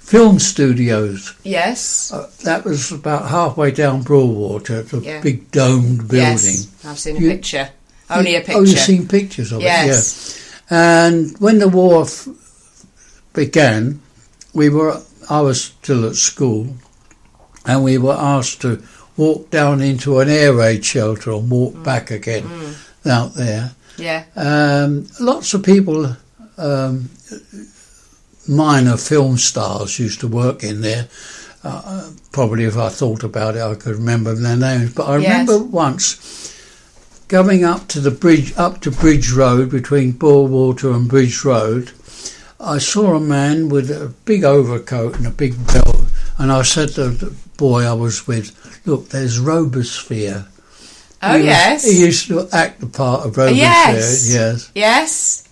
film studios. Yes. That was about halfway down Broadwater, the big domed building. Yes, I've seen a picture. Only a picture. Oh, you've seen pictures of it, yeah. And when the war began, I was still at school, and we were asked to walk down into an air raid shelter and walk back again out there. Yeah. Lots of people, minor film stars, used to work in there. Probably if I thought about it, I could remember their names. But I remember once going up to Bridge Road, between Broadwater and Bridge Road. I saw a man with a big overcoat and a big belt, and I said to the boy I was with, "Look, there's Robosphere." Oh, yes. He used to act the part of Robosphere. Yes. Yes. Yes.